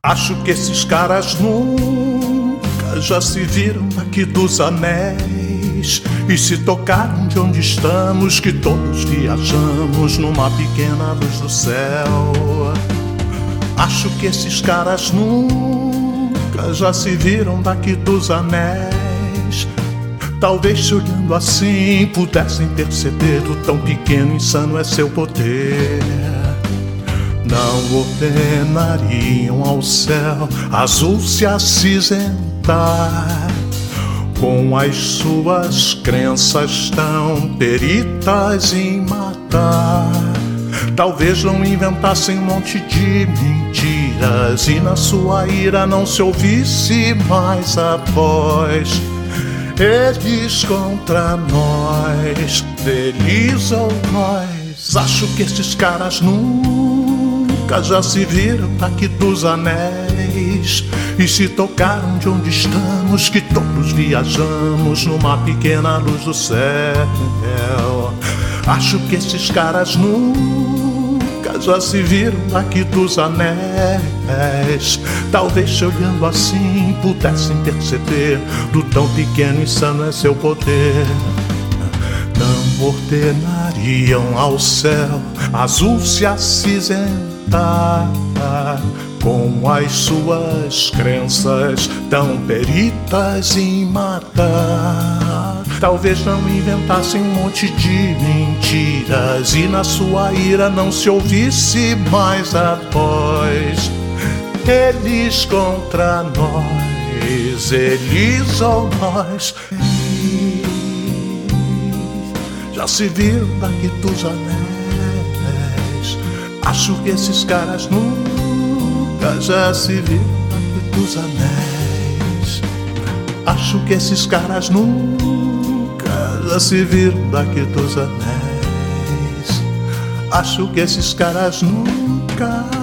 Acho que esses caras nunca já se viram aqui dos anéis e se tocaram de onde estamos, que todos viajamos numa pequena luz do céu. Acho que esses caras nunca já se viram daqui dos anéis. Talvez se olhando assim pudessem perceber do tão pequeno e insano é seu poder. Não ordenariam ao céu azul se acinzentar com as suas crenças tão peritas em matar. Talvez não inventassem um monte de mentiras e na sua ira não se ouvisse mais a voz. Eles contra nós, eles ou nós. Acho que esses caras nunca já se viram daqui dos anéis e se tocaram de onde estamos, que todos viajamos numa pequena luz do céu. Acho que esses caras nunca já se viram daqui dos anéis. Talvez se olhando assim pudessem perceber do tão pequeno e insano é seu poder. Não ordenariam ao céu azul se acinzentar com as suas crenças tão peritas em matar. Talvez não inventassem um monte de mentiras e na sua ira não se ouvisse mais a voz. Eles contra nós, eles ou nós. Já se viram daqui dos anéis. Acho que esses caras nunca já se viram daqui dos anéis. Acho que esses caras nunca já se viram daqui dos anéis. Acho que esses caras nunca